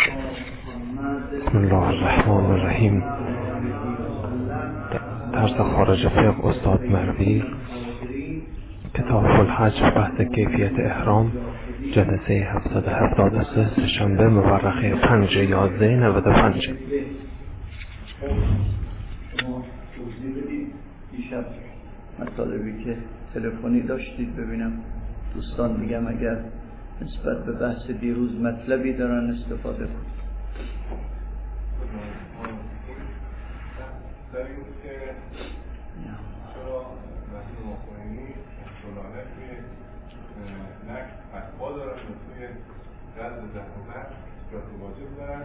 بسم الله الرحمن الرحیم. درس خارج فقه استاد مروی، کتاب الحج، بحث کیفیت احرام، جلسه 773، سه‌شنبه مورخه 5/11/95. دیشب مطالبی که تلفنی داشتید ببینم دوستان، میگم اگر نسبت به بحث دیروز مطلبی دارن استفاده کنید. در این بود که چرا مسئول مخونینی شلانه توی نکس فتوا دارن و توی جذب زحمت صورت واجب دارن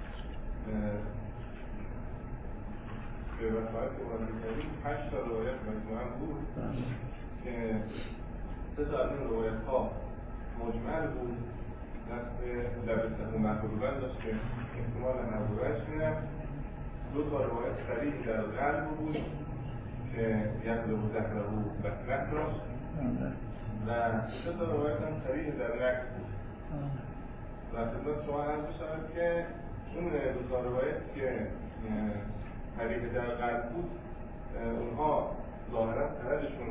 به وسائل که مرد کردیم 8 تا روایت مجموعا بود که 3 تا از این روایت ها مجمل بود، دست لبسته و محبوبن داشت که احتمال محبوبش میرم. 2 تا روایت صریح در قلب بود که یقلب و زهره و بطنک داشت و 3 تا روایت هم صریح در نکس بود. و خدمت شما عرض بشود که اون 2 تا روایت که صریح در قلب بود اونها ظاهرا سندشون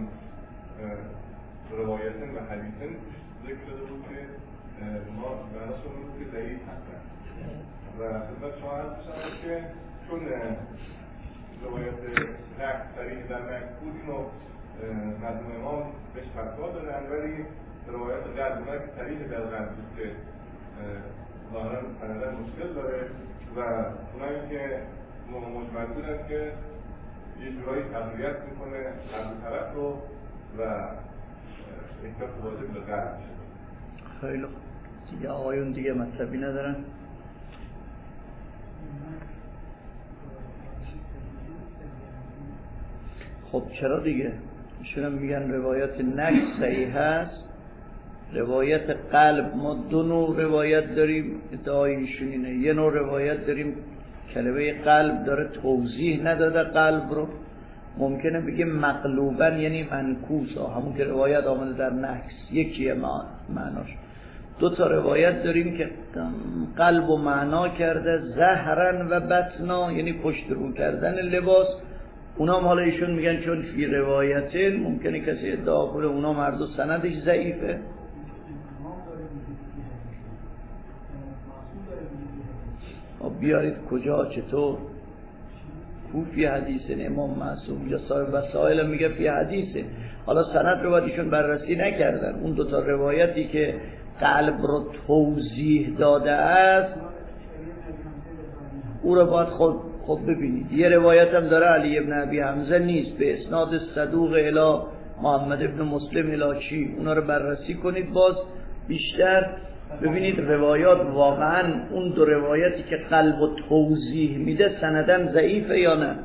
روایتن و حدیثن ذکر شده بود که ما معناشون بود که ضعیف هستن. و خدمت شما عرض بشود که چون روایت نقد صریح در نقد بود، اینو مردم امام بهش فتوا دادن، ولی روایت قلب اومد که صریح در قلب بود که ظاهرا سندن مشکل داره و اونایی که مجمل بودن که یه جورایی تقویت میکنه قلب طرف رو و احکام واجب به قلب میشه. خیلی دیگه آقایون دیگه مطلبی ندارن. خب چرا دیگه ایشون میگن روایت نکس صحیح هست، روایت قلب ما 2 نوع روایت داریم. ادعای ایشون اینه یه نوع روایت داریم کلمه قلب داره توضیح نداده قلب رو، ممکنه بگه مقلوبا یعنی منکوس، همون که روایت آمده در نکس یکیه معناش. 2 تا روایت داریم که قلب و معنا کرده، زهرن و بطنا یعنی پشت رو کردن لباس. اونا هم حالا ایشون میگن چون فی روایتین ممکنه کسی ادعا کنه اونا مردو سندش ضعیفه. بیارید کجا چطور کو فی حدیثه امام معصوم یا صاحب وسائل میگه فی حدیثه. حالا سند رو باید ایشون بررسی نکردن. اون 2 تا روایتی که قلب رو توضیح داده است او رو باید خود ببینید. یه روایت هم داره علی ابن ابی حمزه نیست به اسناد صدوق الی محمد ابن مسلم الی چی، اونا رو بررسی کنید باز بیشتر ببینید روایات واقعا اون 2 روایتی که قلب و توضیح میده سندن ضعیفه یا نه.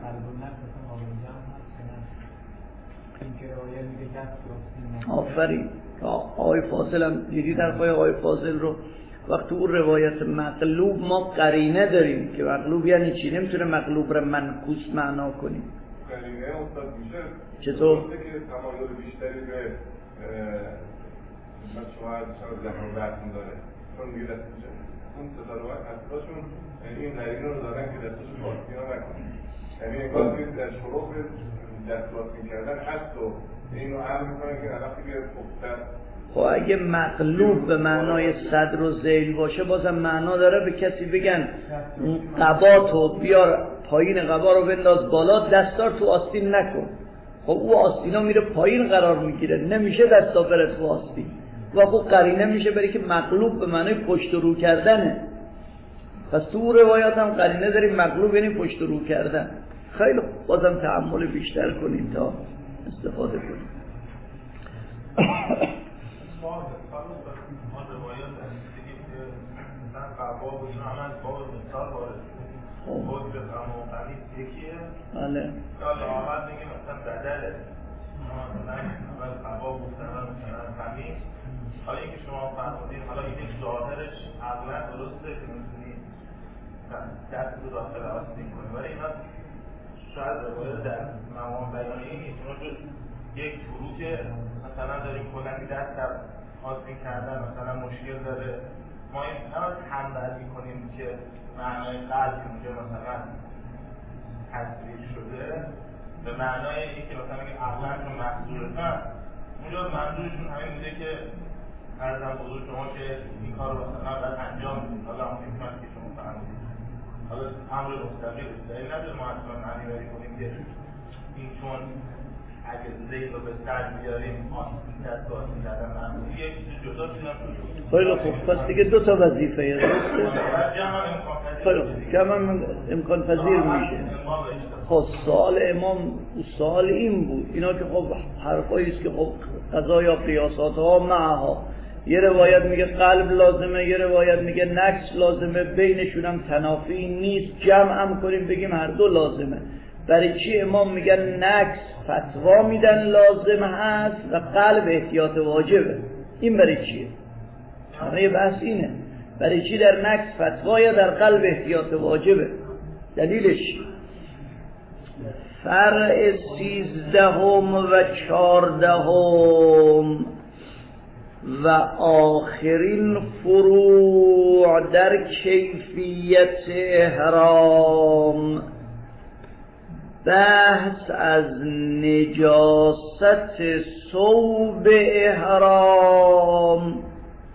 آفرین. آقای فاضل هم دیدید حرفای آقای فاضل رو. وقتی اون روایت مقلوب ما قرینه داریم که مقلوب یعنی چی، نمیتونه مقلوب رو منکوس معنا کنیم. قرینه استاد میشه چطور؟ که تمایل بیشتری به شما زمان برسون داره، چون دیگه دستش اون ستاروات اصلاشون این قرینه رو دارن که دستش باستینا نکنه، یعنی انگار که در شروع دست باستین کردن هست و اینو عمل میکنه که وقتی که خوبتر. خب اگه مقلوب به معنای صدر و ذیل باشه بازم معنا داره به کسی بگن قباتو بیار پایین، قبا رو بنداز بالا، دستار تو آستین نکن. خب او آستینا میره پایین قرار میگیره، نمیشه دستا بره تو آستین. و خب قرینه میشه برای که مقلوب به معنای پشت رو کردنه. پس تو روایات هم قرینه داریم مقلوب یعنی پشت رو کردن. خیلی بازم تأمل بیشتر کنیم تا استفاده کنیم. ما روایات دیدیم که مثلا قبا و این عمل با مثال وارد بود به قما و قمیص یکیه. بله. یا لاعمل میگه مثلا بدله مثلا اول قبا گفتن مثلا قمیص. حالا اینکه شما فرمودین حالا این ظاهرش عقلا درسته که میتونی دست رو داخل آستین کنی، ولی اینا شاید روایات در مقام بیانیه نیست. اونا جز یک فروج مثلا داریم کلنی دست آستین کردن مثلا مشکل داره ما این نباید همدردی کنیم که معنای قلب اونجا مثلا تصریح شده به معنای اینکه مثلا میگه عقلا چون محضورتن اونجا منظورشون همین بوده که عرضم بزرگ شما که این کار رو مثلا باید انجام بدید. حالا اون حکمت که شما فهمیدید حالا امر مستقیم دلیل نداره ما اصلا معنی بری کنیم که این چون اگه زید رو به سر بیاریم دست به آسین کردن معمولی یک چیز جدا شدن خیلی خوب. پس دیگه دو تا وظیفه درسته؟ خیلی خوب. جمع امکان پذیر میشه. خب سوال امام سوال این بود، اینا که خب حرفایی است که خب قضایا قیاسات ها معها، یه روایت میگه قلب لازمه، یه روایت میگه نکس لازمه، بینشون هم تنافی نیست، جمع هم کنیم بگیم هر دو لازمه. برای چی امام میگن نکس فتوا میدن لازم هست و قلب احتیاط واجبه؟ این برای چیه؟ همه بحث اینه، برای چی در نکس فتوا یا در قلب احتیاط واجبه؟ دلیلش فرع 13 و 14 و آخرین فروع در کیفیت احرام بحث از نجاست ثوب احرام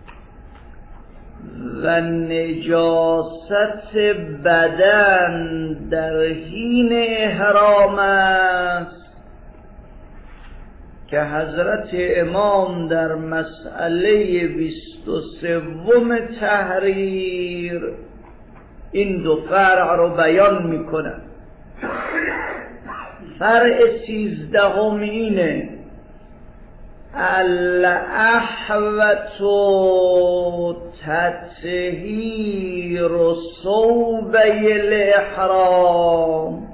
و نجاست بدن در حین احرام است که حضرت امام در مسئله 23 تحریر این دو فرع رو بیان میکنه. فرع 13 اینه الاحوت تطهیر ثوبی الاحرام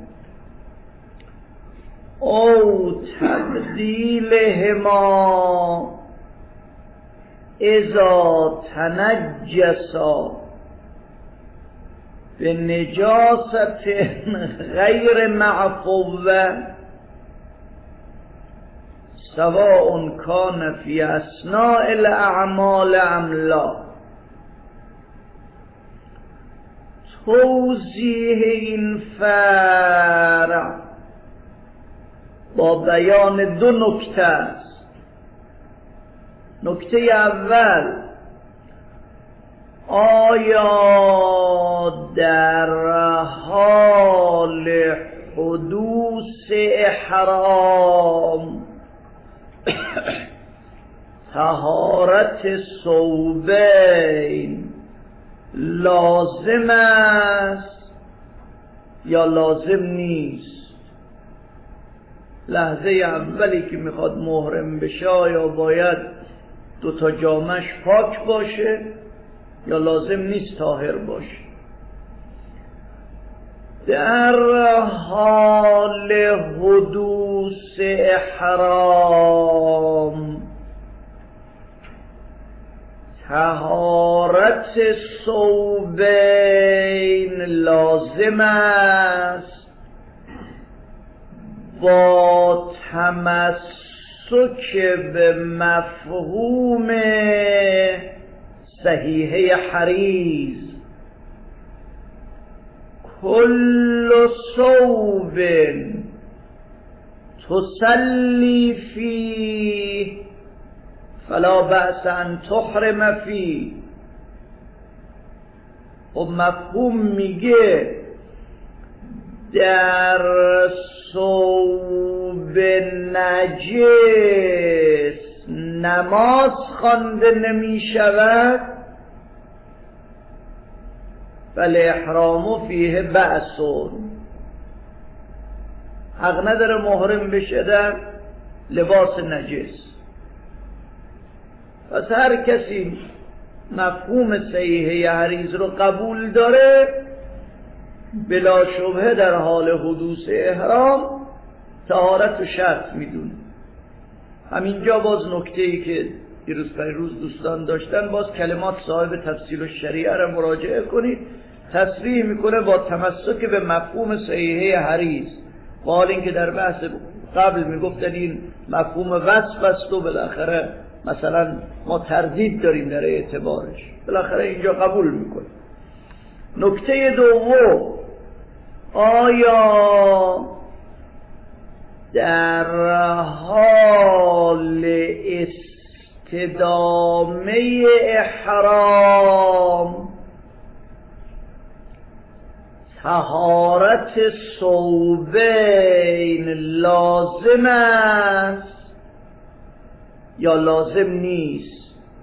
او تبدیلهما اذا تنجسا به نجاست غیر معفوه سواء کان فی اثناء الاعمال ام لا. توضیح این فرع با بیان دو نکته است. نکته اول، آیا در حال حدوث احرام طهارت ثوبین لازم است یا لازم نیست؟ لحظه اولی که میخواد محرم بشه یا باید دو تا جامش پاک باشه یا لازم نیست طاهر باشه؟ در حال حدوث احرام طهارت ثوبین لازم است با تمسک به مفهوم صحیحه حریز کل ثوب تصلی فیه فلا بأس ان تحرم فیه. و مفهوم میگه در ثوب نجس نماز خوانده نمی شود فالاحرام فیه بأس، حق نداره محرم بشه در لباس نجس. پس هر کسی مفهوم صحیحه حریز رو قبول داره بلا شبهه در حال حدوث احرام طهارت و شرط میدونه. همینجا باز نکته‌ای که دیروز دوستان داشتن، باز کلمات صاحب تفسیر الشریعه را مراجعه کنید، تصریح میکنه با تمسک به مفهوم صحیحه حریز، با حال اینکه در بحث قبل میگفتن این مفهوم وصف است و بالاخره مثلا ما تردید داریم در اعتبارش، بالاخره اینجا قبول میکنه. نکته دوم، آیا در حال استدامه احرام طهارت ثوبین لازم است یا لازم نیست؟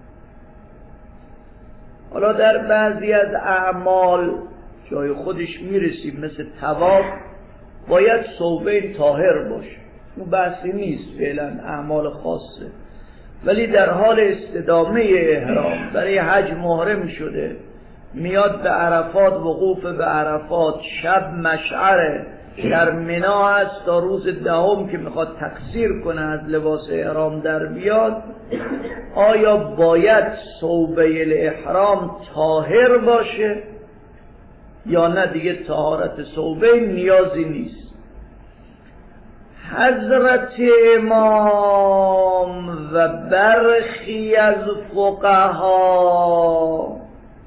حالا در بعضی از اعمال جای خودش میرسیم، مثل طواف باید ثوبین طاهر باشه، اون بحثی نیست، فعلا اعمال خاصه. ولی در حال استدامه احرام برای حج محرم شده، میاد به عرفات، وقوف به عرفات، شب مشعره، در منا است تا روز دهم که میخواد تقصیر کنه از لباس احرام در بیاد، آیا باید ثوبه الاحرام طاهر باشه یا نه دیگه طهارت ثوبه نیازی نیست؟ حضرت امام و برخی از فقها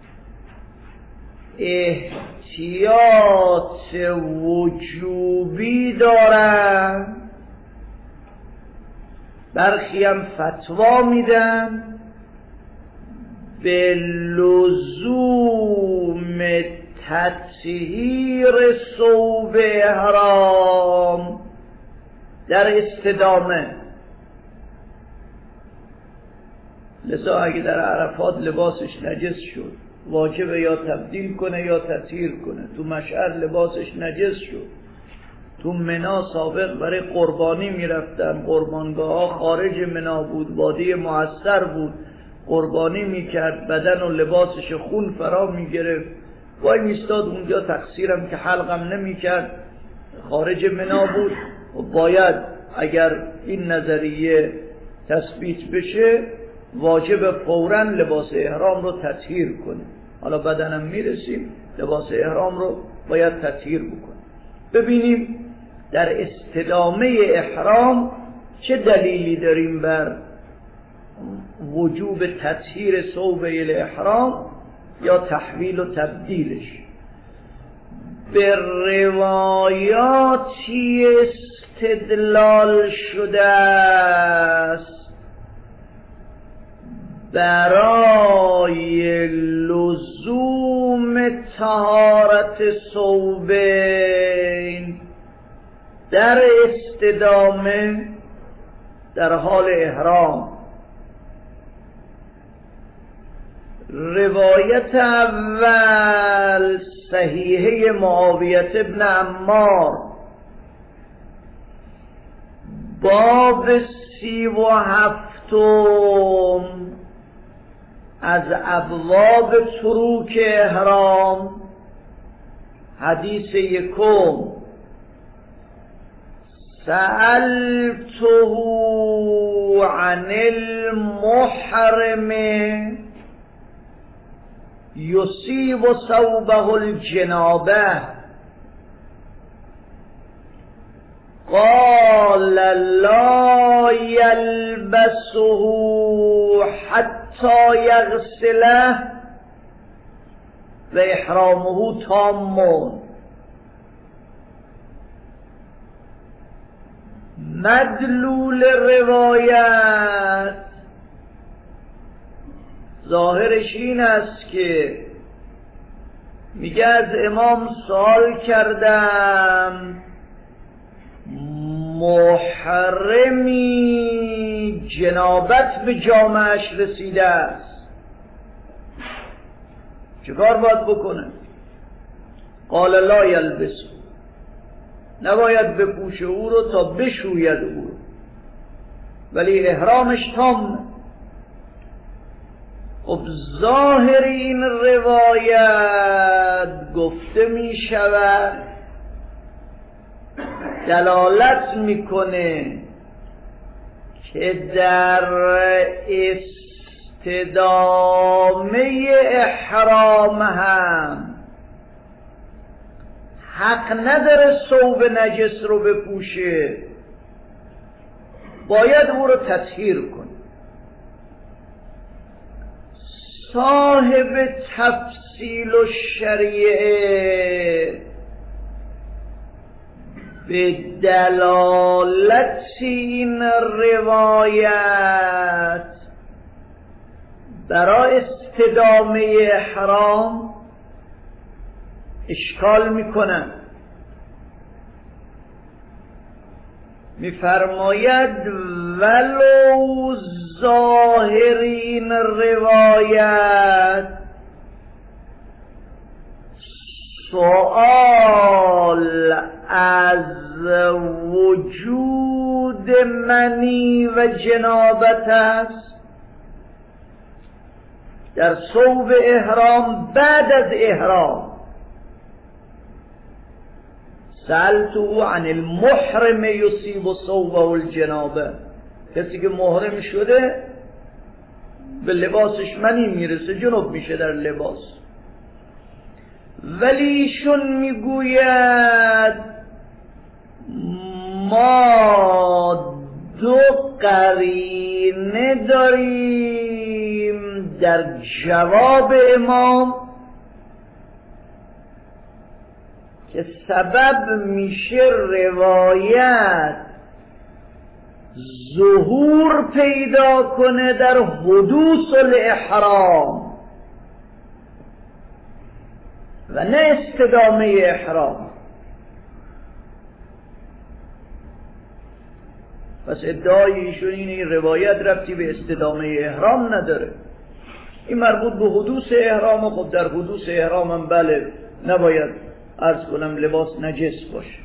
احتیاط وجوبی دارن، برخی هم فتوا میدن به لزوم تطهیر ثوب احرام در استدامه. لذا اگه در عرفات لباسش نجس شد، واجبه یا تبدیل کنه یا تطهیر کنه. تو مشعر لباسش نجس شد، تو منا سابق برای قربانی میرفتن، قربانگاه ها خارج منا بود، وادی معصر بود، قربانی میکرد، بدن و لباسش خون فرا میگرفت، وای میستاد اونجا، تقصیرم که حلقم نمیکرد، خارج منا بود. و باید اگر این نظریه تثبیت بشه واجب فوراً لباس احرام رو تطهیر کنه. حالا بدنم میرسیم، لباس احرام رو باید تطهیر بکنه. ببینیم در استدامه احرام چه دلیلی داریم بر وجوب تطهیر ثوب الاحرام یا تحویل و تبدیلش. به روایاتی استدلال شده است برای لزوم طهارت ثوبین در استدامه در حال احرام. روایت اول صحیحه معاویه ابن عمار، باب 37 از ابواب تروک احرام، حدیث 1: سألته عن المحرم یصیب ثوبه الجنابه قال لا يلبسه حتى يغسله و احرامه تام. مدلول روایت ظاهرش این است که میگه از امام سوال کردم محرمی جنابت به جامهش رسیده است، چه کار باید بکنه؟ قال لا یلبسه، نباید بپوشه او رو تا بشوید او رو، ولی احرامش تام. خب ظاهر این روایت گفته می شود دلالت میکنه که در استدامه احرام هم حق نداره ثوب نجس رو بپوشه، باید او رو تطهیر کنه. صاحب تفصیل و شریعه به دلالت این روایت برای استدامه احرام اشکال میکنن. میفرماید ولو ظاهر این روایت سؤال از وجود منی و جنابت است در صوب احرام بعد از احرام. سألته عن المحرم یصیب صوبه الجنابه، کسی که محرم شده به لباسش منی میرسه جنوب میشه در لباس. ولی ایشون میگوید ما دو قرینه داریم در جواب امام که سبب میشه روایت ظهور پیدا کنه در حدوث الاحرام و نه استدامه احرام. پس ادعای ایشون این روایت ربطی به استدامه احرام نداره، این مربوط به حدوث احرام. خب در حدوث احرام هم بله نباید عرض کنم لباس نجس باشه.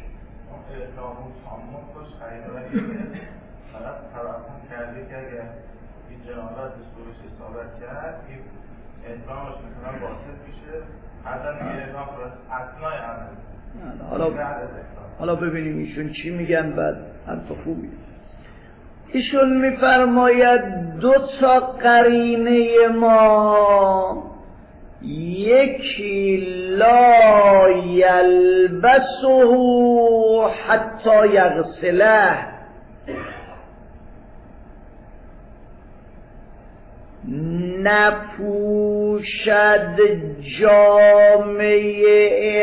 کرده که اگر این جنابت بهش اصابت کرد این احرامش مثلا باطل میشه، حتی میگه احرام اثنای عمل. حالا ببینیم ایشون چی میگن بعد حرف خوبی. ایشون میفرماید دو تا قرینه ما، یکی لا یلبسه حتی یغسله، نپوشد جامعه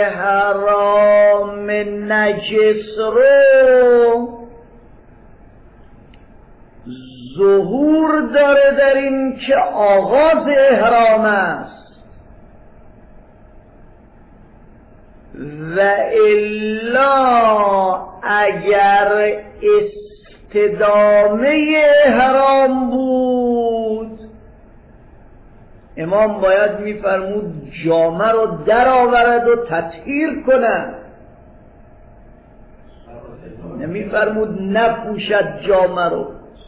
احرام نجس رو، ظهور داره در این که آغاز احرام است و الا اگر استدامه احرام بود امام باید میفرمود جامه رو در آورد و تطهیر کنه، نمیفرمود نپوشد جامه رو.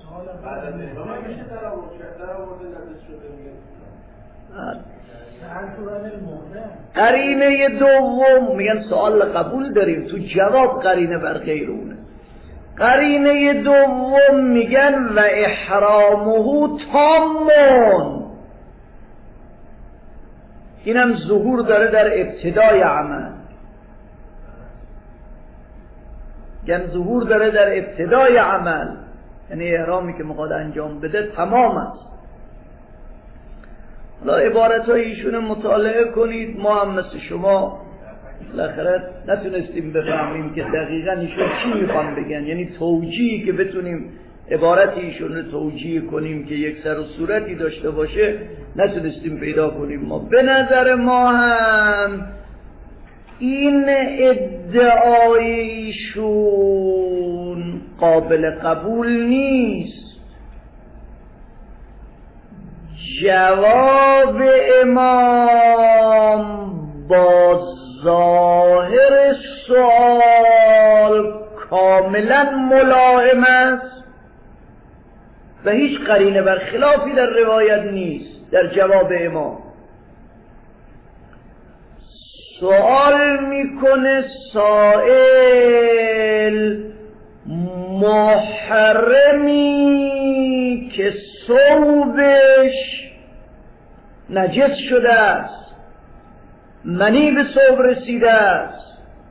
قرینه دوم میگن سوال قبول داریم، تو جواب قرینه بر غیر اونه. قرینه دوم میگن و احرامه تامون، اینم ظهور داره در ابتدای عمل، یعنی ظهور داره در ابتدای عمل، یعنی احرامی که میخواد انجام بده تمام است. حالا عبارت های ایشون مطالعه کنید، ما هم مثل شما بالاخره نتونستیم بفهمیم که دقیقا ایشون چی میخوان بگن، یعنی توجیهی که بتونیم عبارت ایشون رو توجیه کنیم که یک سر و صورتی داشته باشه نتونستیم پیدا کنیم. ما به نظر ما هم این ادعای ایشون قابل قبول نیست. جواب امام با ظاهر سوال کاملا ملائم است و هیچ قرینه بر خلافی در روایت نیست. در جواب امام سوال میکنه سائل محرمی که ثوبش نجس شده است، منی به ثوب رسیده است،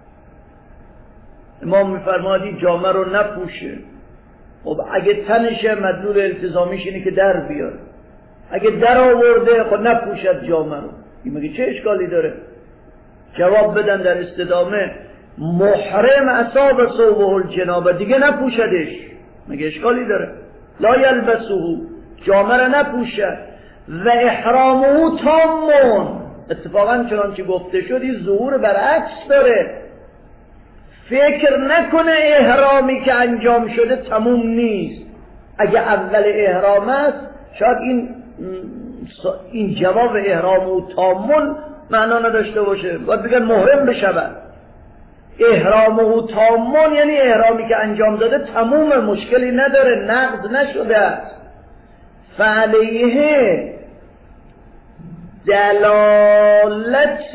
امام میفرماید جامه رو نپوشه. خب اگه تنشه مدلول التزامیش اینه که در بیاره، اگه در آورده خود نپوشد جامه رو، این مگه چه اشکالی داره؟ جواب بدن در استدامه محرم اصاب ثوبه الجنابه، دیگه نپوشدش، مگه اشکالی داره؟ لا یلبسه، جامه رو نپوشد. و احرامه تامون، اتفاقا چنانچه گفته شد این ظهور برعکس داره. فکر نکنه احرامی که انجام شده تموم نیست. اگه اول احرام است شاید این جواب احرامه تامون معنا نداشته باشه، باید بگن محرم بشود. احرامه تامون یعنی احرامی که انجام داده تموم، مشکلی نداره، نقض نشده است. فعلیه دلالت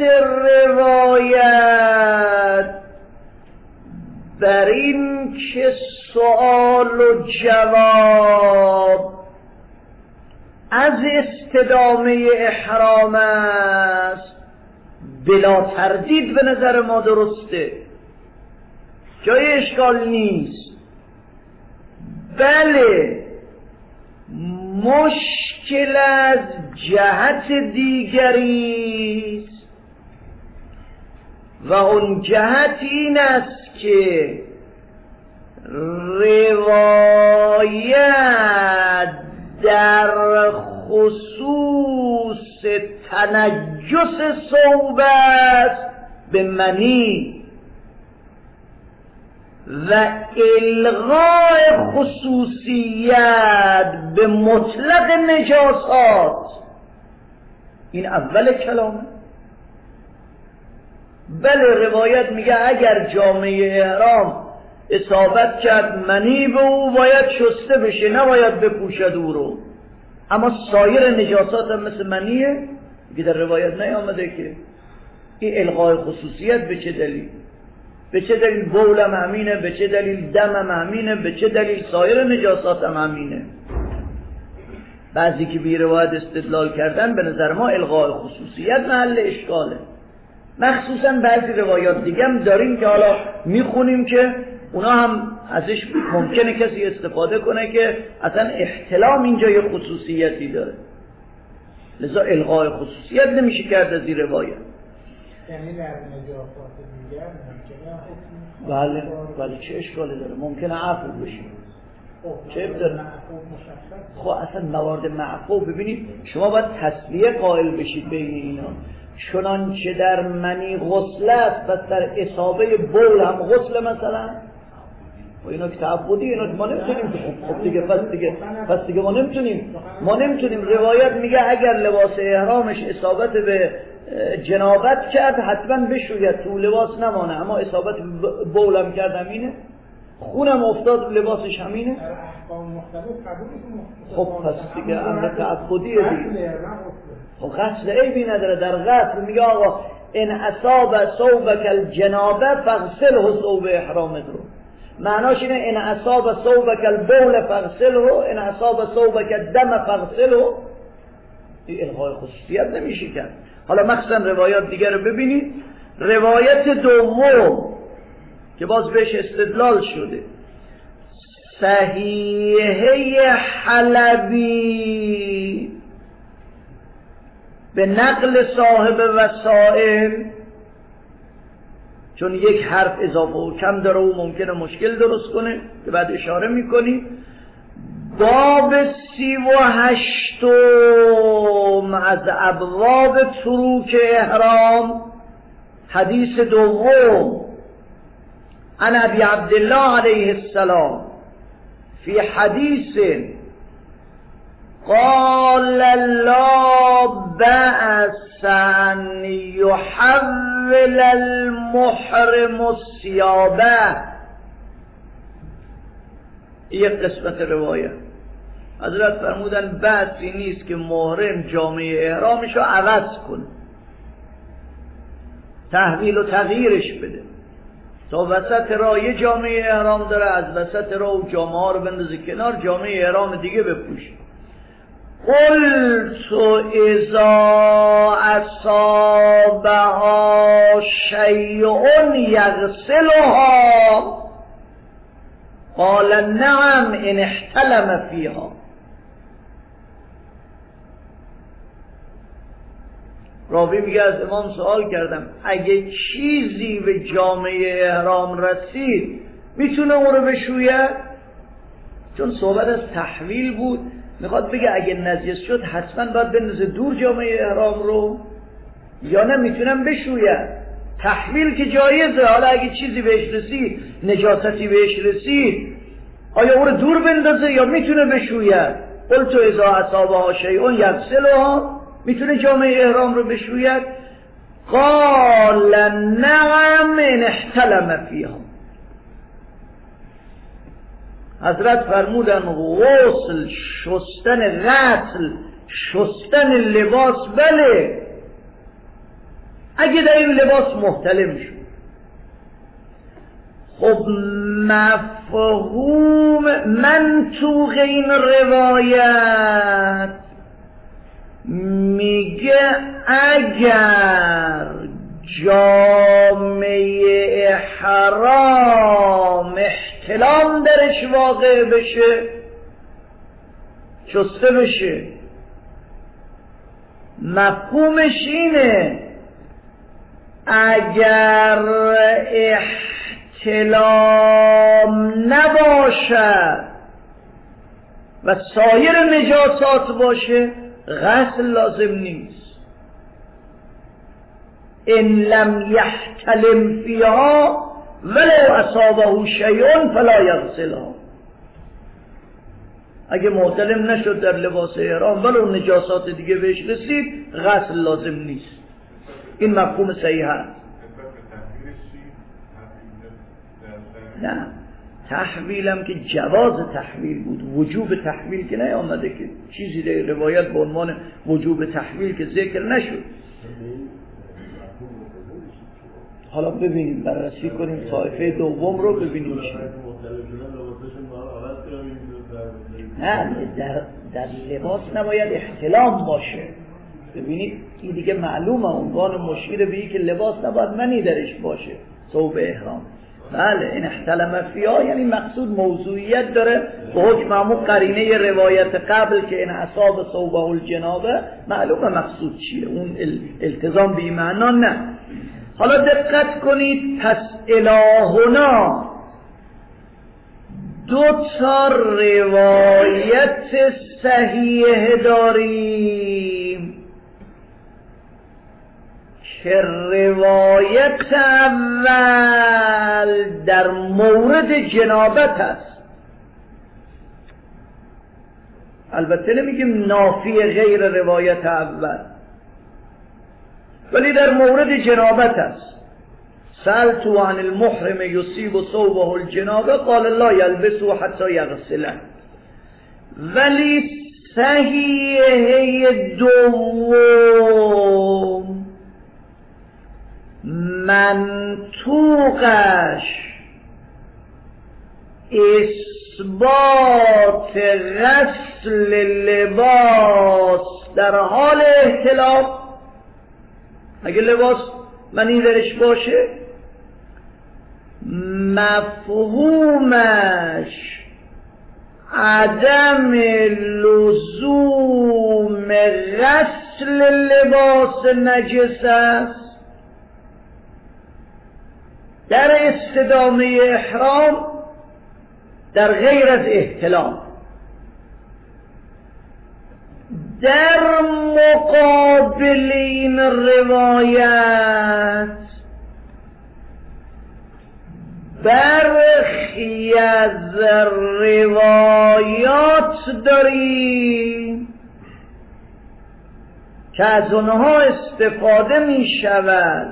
روایت بر این که سوال و جواب از استدامه احرام است بلا تردید به نظر ما درسته، جای اشکال نیست. بله مشکل از جهت دیگری است و اون جهت این است که روایت در خصوص تنجس ثوب است به منی و الغاء خصوصیت به مطلق نجاسات. این اول کلامه. بله روایت میگه اگر جامعه احرام اصابت کرد منی به او باید شسته بشه، نباید بپوشد او رو، اما سایر نجاسات هم مثل منیه که در روایت نیامده که. این الغاء خصوصیت به چه دلیل؟ به چه دلیل بول هم همینه، به چه دلیل دم هم همینه، به چه دلیل سایر نجاسات هم همینه؟ بعضی که بی روایت استدلال کردن به نظر ما الغاء خصوصیت محل اشکاله. مخصوصا بعضی روایات دیگه هم داریم که حالا میخونیم که اونا هم ازش ممکنه کسی استفاده کنه که اصلا احتلام اینجا یه خصوصیتی داره، لذا الغاء خصوصیت نمیشه کرد از این روایت. یعنی در نجاسات دیگر ممکنه بله چه اشکالی داره؟ ممکنه عفو بشه. چه داره؟ خب اصلا موارد معفو ببینید شما باید تسلیه قائل بشید بین اینا. چنانچه در منی غسل است پس در اصابه بول هم غسل مثلا، و اینا که تعبدی، اینا ما نمیتونیم خب دیگه پس دیگه ما نمیتونیم. روایت میگه اگر لباس احرامش اصابت به جنابت کرد حتما بشوید، تو لباس نمانه، اما اصابت بولم کرد همینه، خونم افتاد لباسش همینه. خب پس دیگه امر تعبدیه دیگه. خب غسل عیبی نداره. در غسل میگه آقا ان اصاب ثوبک الجنابه فاغسله ثوب احرامت رو، معناش اینه ان اصاب ثوبک البول فاغسله، ان اصاب ثوبک الدم فاغسله. این الغاء خصوصیت نمیشه کرد. حالا مخصوصا روایات دیگر رو ببینید. روایت دوم که باز بهش استدلال شده، صحیحه حلبی به نقل صاحب وسائل، چون یک حرف اضافه و کم داره و ممکنه مشکل درست کنه که بعد اشاره میکنی. باب 38 از ابواب تروک احرام، حدیث دوم، عن ابی عبدالله علیه السلام فی حدیث قال لا بأس أن يحول المحرم الثيابه. یک قسمت روایت حضرت فرمودن بحثی نیست که محرم جامعه احرامش رو عوض کنه، تحویل و تغییرش بده، تا وسط راه یه جامعه احرام داره، از وسط راه و جامعه ها رو بندازه کنار، جامعه احرام دیگه بپوشه. قلت اذا اصابها شیء یغسلها قال نعم ان احتلم فیها. راوی میگه از امام سوال کردم اگه چیزی به جامعه احرام رسید میتونه اون رو بشوید؟ چون صحبت از تحویل بود، میخواد بگه اگه نجس شد حتما باید بندازه دور جامعه احرام رو یا نه میتونم بشوید؟ تحویل که جایزه، حالا اگه چیزی بهش رسید، نجاستی بهش رسید، آیا او رو دور بندازه یا میتونه بشوید؟ قلت اذا اصابها شیء یغسلها، میتونه جامعه احرام رو بشوید؟ قال نعم ان احتلم فیها. حضرت فرمودن غسل، شستن، غسل، شستن لباس بله، اگه در این لباس محتلم شد. خب مفهوم منطوق این روایت میگه اگر جامعه حرام احتلام درش واقع بشه، شسته بشه، مفهومش اینه اگر احتلام نباشد و سایر نجاسات باشه غسل لازم نیست. ان لم یحتلم فیها ولو اصابه شیء فلا یغسلها. اگه محتلم نشد در لباس احرام ولو نجاسات دیگه بهش رسید غسل لازم نیست. این مفهوم صحیح هست. نه تحویلم که جواز تحویل بود، وجوب تحویل که نیامده که چیزی در روایت به عنوان وجوب تحویل که ذکر نشد. حالا ببینیم، بررسی کنیم طایفه دوم رو ببینیم چی. نه در لباس نباید احتلام باشه. ببینید این دیگه معلومه، عنوان مشیر به این که لباس نباید منی درش باشه، ثوب احرام. بله این احتلم فیها یعنی مقصود موضوعیت داره به حکم همون قرینه روایت قبل که این اصاب ثوبه الجنابه، معلومه مقصود چیه، اون التزام به این معنا نه. حالا دقت کنید، پس الهنا دو تا روایت صحیح داریم که روایت اول در مورد جنابت است. البته نمیگیم نافی غیر روایت اول، ولی در مورد جنابت است. سألت عن المحرم يصيب ثوبه الجنابه قال لا يلبسه حتى يغسله. ولی صحیح دوم منطوقش اثبات غسل لباس در حال احتلام، اگه لباس منی درش باشه، مفهومش عدم لزوم غسل لباس نجس است در استدامه احرام در غیر از احتلام. در مقابل این روایت برخی از روایات داریم که از اونها استفاده می شود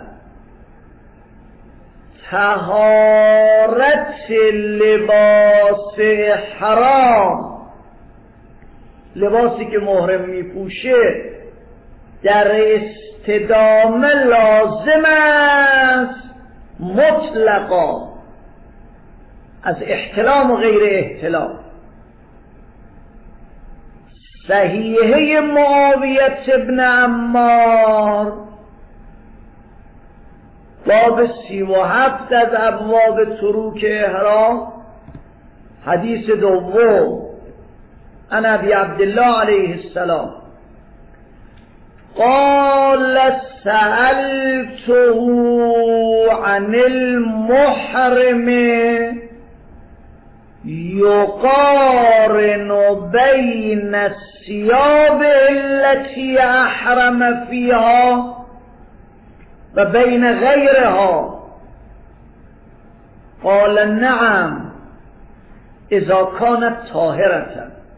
طهارت لباس حرام، لباسی که محرم می پوشه در استدامه لازم است مطلقا از احتلام و غیر احتلام. صحیحه معاویه ابن عمار باب 37 از ابواب تروک احرام، حدیث دوم عن ابی عبدالله علیه السلام قال سألته عن المحرم يقارن بين الثياب التي أحرم فيها و بین غیرها. قال نعم اذا كانت طاهرة.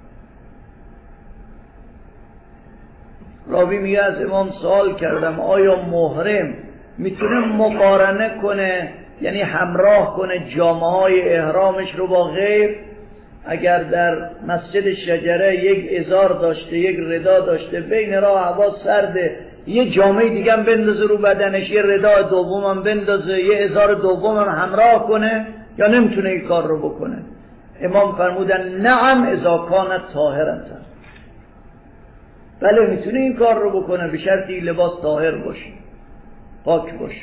راوی میگه از امام سوال کردم آیا محرم میتونه مقارنه کنه، یعنی همراه کنه جامه های احرامش رو با غیر؟ اگر در مسجد شجره یک ازار داشته، یک ردا داشته، بین راه هوا سرده، یه جامعه دیگه هم بندازه رو بدنش، یه ردا دوم هم بندازه، یه ازار دوم هم همراه کنه، یا نمیتونه این کار رو بکنه؟ امام فرمودن نعم اذا کانت طاهرة. بله میتونه این کار رو بکنه به شرطی لباس طاهر باشه، پاک باشه.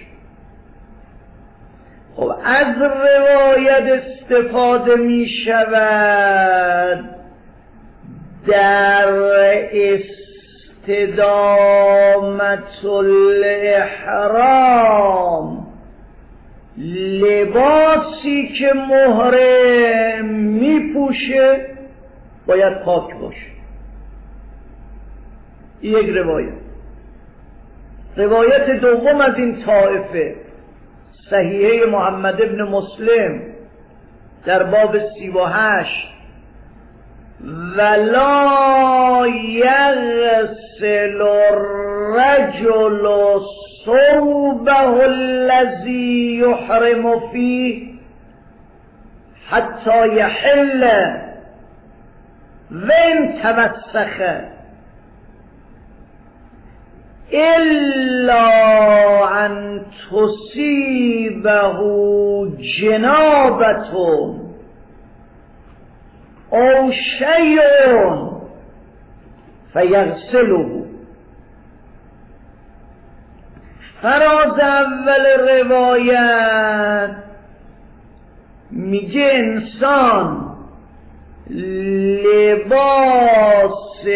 خب از روایت استفاده می شود در استدامت الاحرام لباسی که محرم می پوشه باید پاک باشه. یک روایت دوم از این طائفه صحیحه محمد ابن مسلم در باب 38 ولا یغسل الرجل ثوبه الذی یحرم فیه حتی یحل وان توسخ الا ان تصیبه جنابة او شیء فیغسله. فراز اول روایت میگه انسان لباس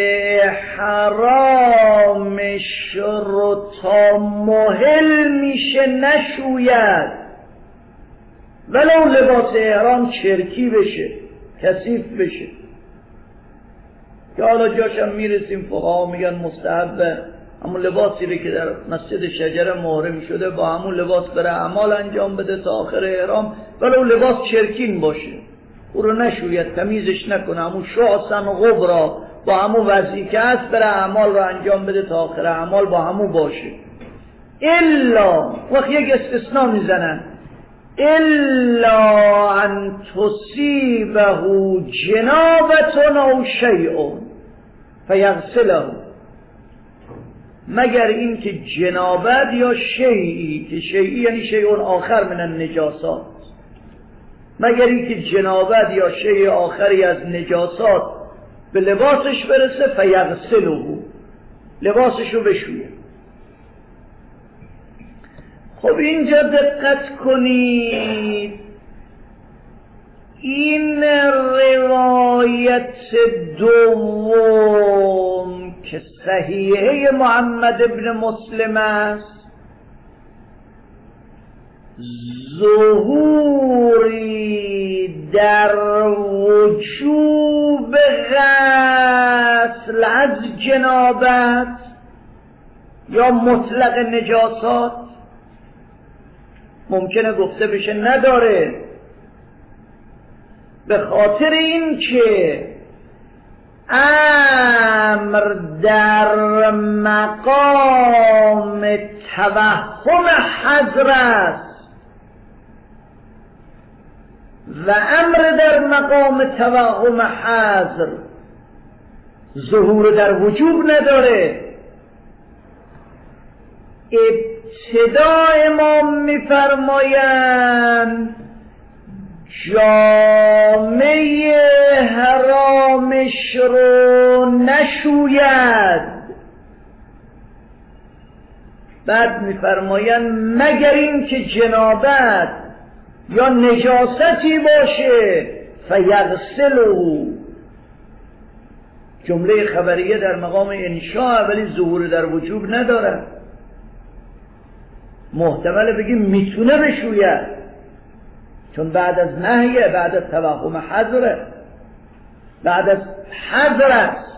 حرامش رو تا محل میشه نشوید، ولو لباس احرام چرکی بشه، کثیف بشه، که حالا جاشم میرسیم فقها میگن مستحبه همون لباسی رو که در مسجد شجره محرم شده با همون لباس بره اعمال انجام بده تا آخر احرام، ولو لباس چرکین باشه، او رو نشوید، تمیزش نکنه، همون شعثن و غبرا با همون وضعی که هست بره اعمال رو انجام بده تا آخر اعمال با همون باشه. الا وقت یک استثناء میزنن، الا ان تصیبه جنابة او شیء فیغسله، مگر این که جنابت یا شیئی، که شیئی یعنی شیء آخر من النجاسات، مگر این که جنابت یا شیء آخری از نجاسات به لباسش برسه فیغسله، لباسش رو بشویه. خب اینجا دقت کنید، این روایت دوم که صحیحه محمد ابن مسلم است ظهوری در وجوب غسل از جنابت یا مطلق نجاسات ممکنه گفته بشه نداره، به خاطر این که امر در مقام توهم حضر است و امر در مقام توهم حضر ظهور در وجوب نداره. ابتدا امام میفرمایند جامه حرامش رو نشوید، بعد میفرمایند مگر این که جنابت یا نجاستی باشه فیغسله، جمله خبریه در مقام انشاء ولی ظهور در وجوب نداره. محتمل بگیم میتونه بشوید چون بعد از نهیه، بعد از توهم حظره، بعد از حظر است.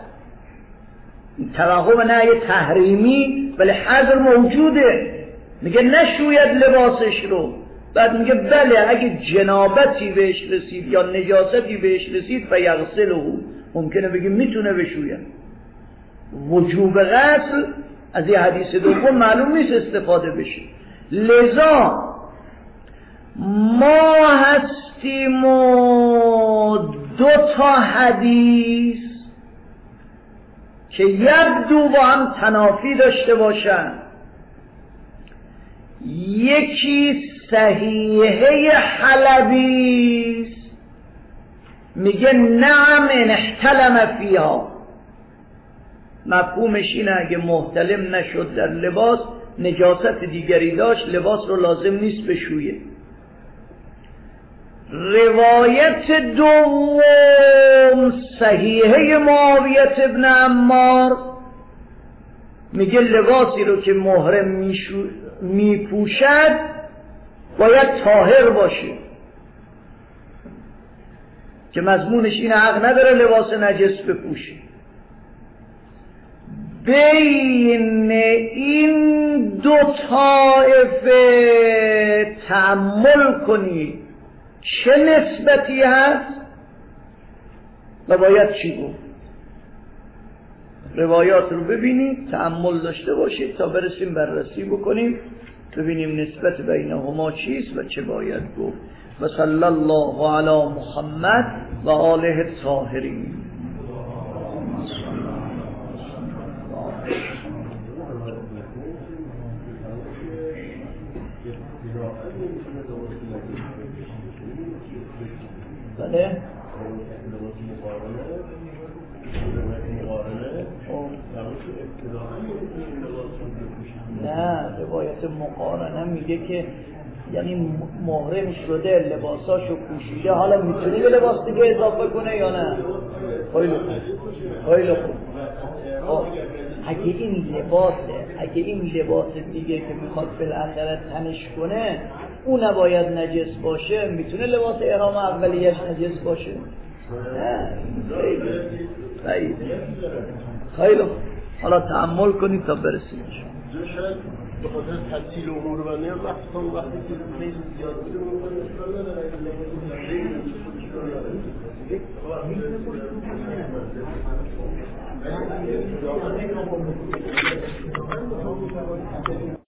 توهم نهی تحریمی ولی حظر موجوده، میگه نشوید لباسش رو. بعد میگه بله اگه جنابتی بهش رسید یا نجاستی بهش رسید فیغسله، ممکنه بگیم میتونه بشوید. وجوب غسل از این حدیث دوم معلوم نیست استفاده بشه. لذا ما هستیم و 2 تا حدیث که یبدو با هم تنافی داشته باشن. یکی صحیحه حلبی میگه نعم ان احتلم فیها، مفهومش اینه اگه محتلم نشد در لباس نجاست دیگری داشت لباس رو لازم نیست بشویه. روایت دوم صحیحه معاویه ابن عمار میگه لباسی رو که محرم میپوشد باید طاهر باشه، که مضمونش این حق نداره لباس نجس بپوشه. بین این 2 طایفه تأمل کنید چه نسبتی هست و باید چی گفت. روایات رو ببینید، تأمل داشته باشید تا برسیم بررسی بکنیم ببینیم نسبت بینهما چیست و چه باید گفت. و صلی الله علی محمد و آله الطاهرین. بله نه، روایت مقارنه میگه که یعنی محرم شده لباساشو پوشیده، حالا میتونه یه لباس دیگه اضافه کنه یا نه؟ خیلی خوب، خیلی خوب. اگه این لباس دیگه که میخواد بالاخره تنش کنه اون نباید نجس باشه، میتونه لباس احرام اولیش نجس باشه؟ نه. خیلی خوب، حالا تأمل کنید تا برسیم. شاید به خاطر تسهیل امور و نه وقتی که خیلی زیاد بوده